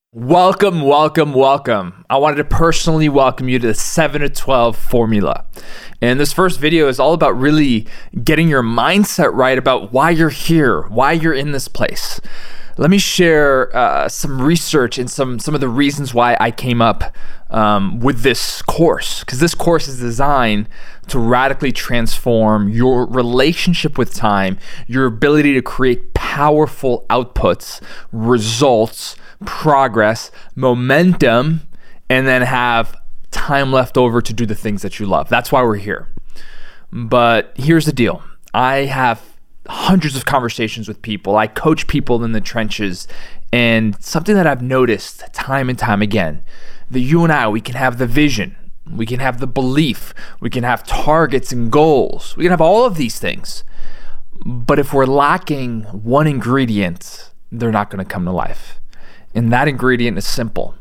Welcome. I wanted to personally welcome you to the 7 to 12 formula. And this first video is all about really getting your mindset right about why you're here, why you're in this place. Let me share some research and some of the reasons why I came up with this course, because this course is designed to radically transform your relationship with time, your ability to create powerful outputs, results, progress, momentum, and then have time left over to do the things that you love. That's why we're here. But here's the deal. I have hundreds of conversations with people. I coach people in the trenches, and something that I've noticed time and time again, that you and I, we can have the vision, we can have the belief, we can have targets and goals, we can have all of these things. But if we're lacking one ingredient, they're not going to come to life. And that ingredient is simple: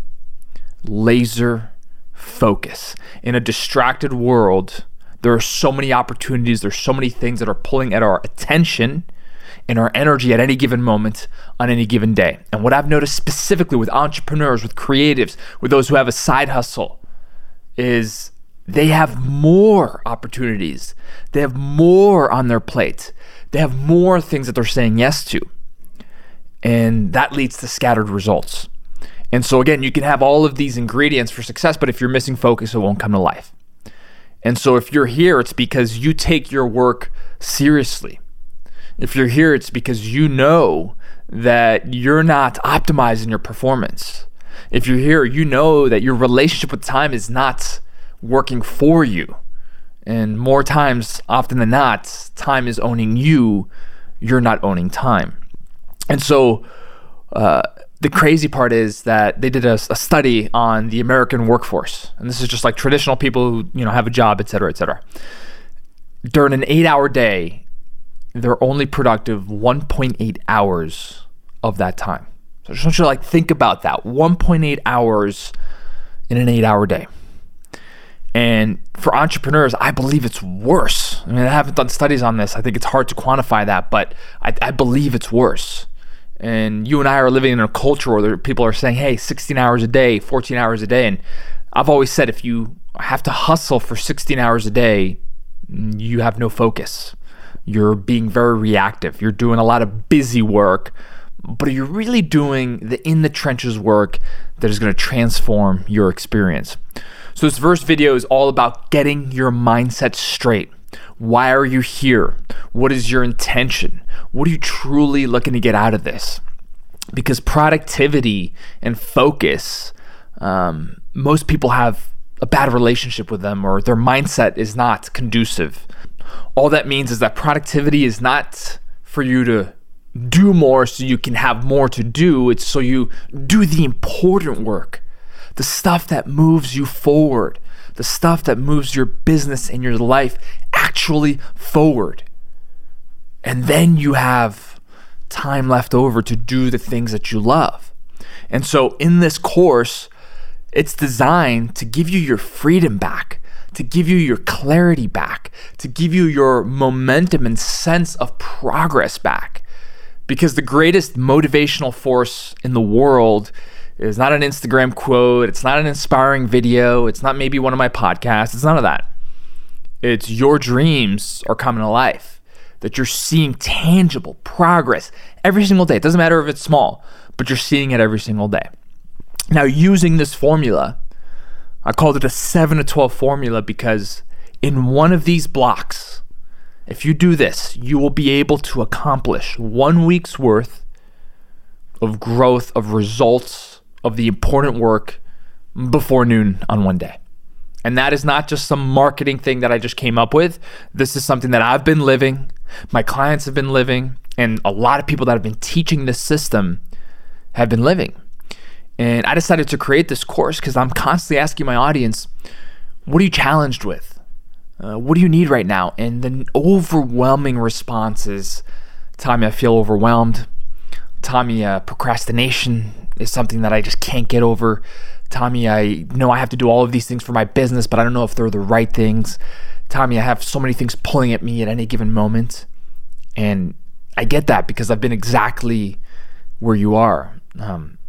laser focus. In a distracted world, there are so many opportunities, there's so many things that are pulling at our attention and our energy at any given moment on any given day. And what I've noticed specifically with entrepreneurs, with creatives, with those who have a side hustle, is they have more opportunities. They have more on their plate. They have more things that they're saying yes to. And that leads to scattered results. And so again, you can have all of these ingredients for success, but if you're missing focus, it won't come to life. And so if you're here, it's because you take your work seriously. If you're here, it's because you know that you're not optimizing your performance. If you're here, you know that your relationship with time is not working for you. And more times, often than not, time is owning you. You're not owning time. And so the crazy part is that they did a study on the American workforce. And this is just like traditional people who have a job, et cetera, et cetera. During an 8-hour day, they're only productive 1.8 hours of that time. So I just want you to think about that. 1.8 hours in an 8-hour day. And for entrepreneurs, I believe it's worse. I haven't done studies on this. I think it's hard to quantify that, but I believe it's worse. And you and I are living in a culture where people are saying, hey, 16 hours a day, 14 hours a day. And I've always said, if you have to hustle for 16 hours a day, you have no focus. You're being very reactive. You're doing a lot of busy work, but are you really doing the in the trenches work that is going to transform your experience? So this first video is all about getting your mindset straight. Why are you here? What is your intention? What are you truly looking to get out of this? Because productivity and focus, most people have a bad relationship with them, or their mindset is not conducive. All that means is that productivity is not for you to do more so you can have more to do. It's so you do the important work, the stuff that moves you forward, the stuff that moves your business and your life actually forward. And then you have time left over to do the things that you love. And so in this course, it's designed to give you your freedom back, to give you your clarity back, to give you your momentum and sense of progress back. Because the greatest motivational force in the world is not an Instagram quote, it's not an inspiring video, it's not maybe one of my podcasts, it's none of that. It's your dreams are coming to life, that you're seeing tangible progress every single day. It doesn't matter if it's small, but you're seeing it every single day. Now, using this formula, I called it a 7 to 12 formula because in one of these blocks, if you do this, you will be able to accomplish 1 week's worth of growth, of results, of the important work before noon on one day. And that is not just some marketing thing that I just came up with. This is something that I've been living, my clients have been living, and a lot of people that have been teaching this system have been living. And I decided to create this course because I'm constantly asking my audience, what are you challenged with? What do you need right now? And the overwhelming response is, Tommy, I feel overwhelmed. Tommy, procrastination is something that I just can't get over. Tommy, I know I have to do all of these things for my business, but I don't know if they're the right things. Tommy, I have so many things pulling at me at any given moment. And I get that because I've been exactly where you are.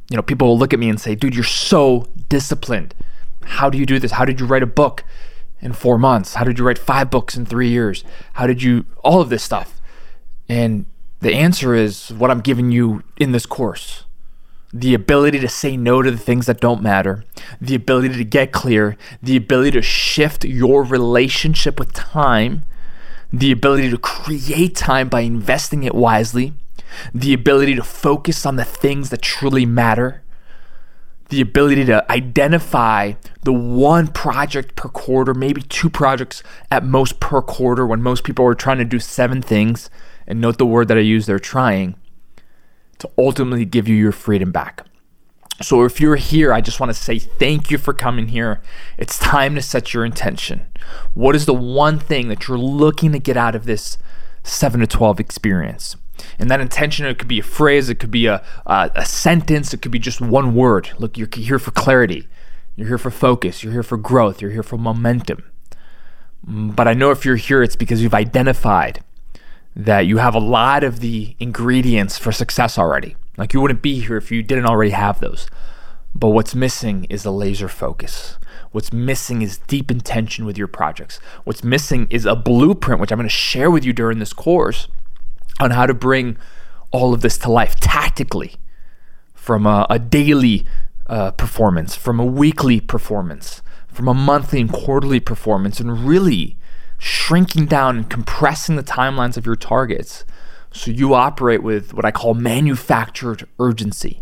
people will look at me and say, dude, you're so disciplined. How do you do this? How did you write a book in 4 months? How did you write 5 books in 3 years? How did you, all of this stuff? And the answer is what I'm giving you in this course. The ability to say no to the things that don't matter, the ability to get clear, the ability to shift your relationship with time, the ability to create time by investing it wisely, the ability to focus on the things that truly matter, the ability to identify the one project per quarter, maybe 2 projects at most per quarter when most people are trying to do 7 things, and note the word that I use, they're trying, to ultimately give you your freedom back. So if you're here, I just want to say thank you for coming here. It's time to set your intention. What is the one thing that you're looking to get out of this 7 to 12 experience? And that intention, it could be a phrase, it could be a sentence, it could be just one word. Look, you're here for clarity. You're here for focus. You're here for growth. You're here for momentum. But I know if you're here, it's because you've identified that you have a lot of the ingredients for success already. Like, you wouldn't be here if you didn't already have those. But what's missing is a laser focus. What's missing is deep intention with your projects. What's missing is a blueprint, which I'm going to share with you during this course, on how to bring all of this to life tactically, from a daily performance, from a weekly performance, from a monthly and quarterly performance, and really shrinking down and compressing the timelines of your targets so you operate with what I call manufactured urgency.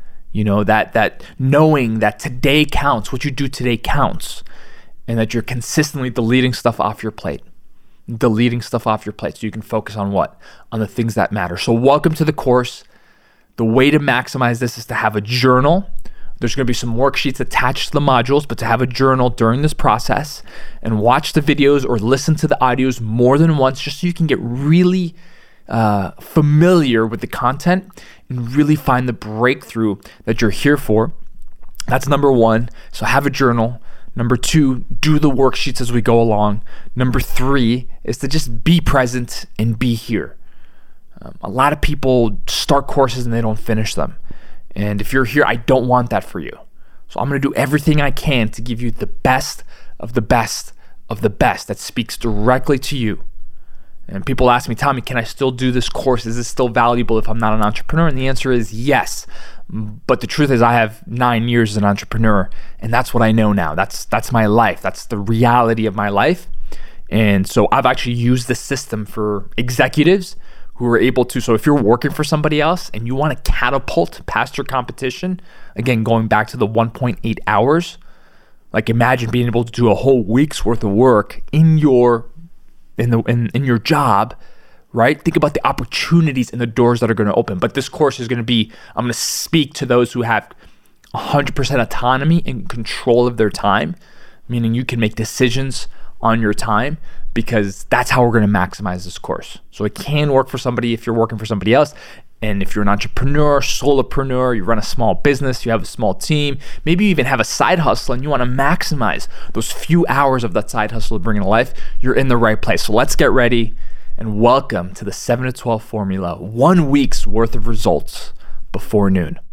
That knowing that today counts, what you do today counts, and that you're consistently deleting stuff off your plate. So you can focus on what? On the things that matter. So welcome to the course. The way to maximize this is to have a journal. There's going to be some worksheets attached to the modules, but to have a journal during this process and watch the videos or listen to the audios more than once, just so you can get really familiar with the content and really find the breakthrough that you're here for. That's number 1. So have a journal. Number 2, do the worksheets as we go along. Number 3 is to just be present and be here. A lot of people start courses and they don't finish them. And if you're here, I don't want that for you. So I'm going to do everything I can to give you the best of the best of the best that speaks directly to you. And people ask me, Tommy, can I still do this course? Is this still valuable if I'm not an entrepreneur? And the answer is yes. But the truth is I have 9 years as an entrepreneur, and that's what I know now. That's my life. That's the reality of my life. And so I've actually used this system for executives who are able to, so if you're working for somebody else and you want to catapult past your competition, again, going back to the 1.8 hours, like imagine being able to do a whole week's worth of work in your job, right? Think about the opportunities and the doors that are going to open. But this course is going to be, I'm going to speak to those who have 100% autonomy and control of their time, meaning you can make decisions on your time, because that's how we're going to maximize this course. So it can work for somebody if you're working for somebody else. And if you're an entrepreneur, solopreneur, you run a small business, you have a small team, maybe you even have a side hustle and you want to maximize those few hours of that side hustle to bring into life, you're in the right place. So let's get ready and welcome to the 7 to 12 formula, 1 week's worth of results before noon.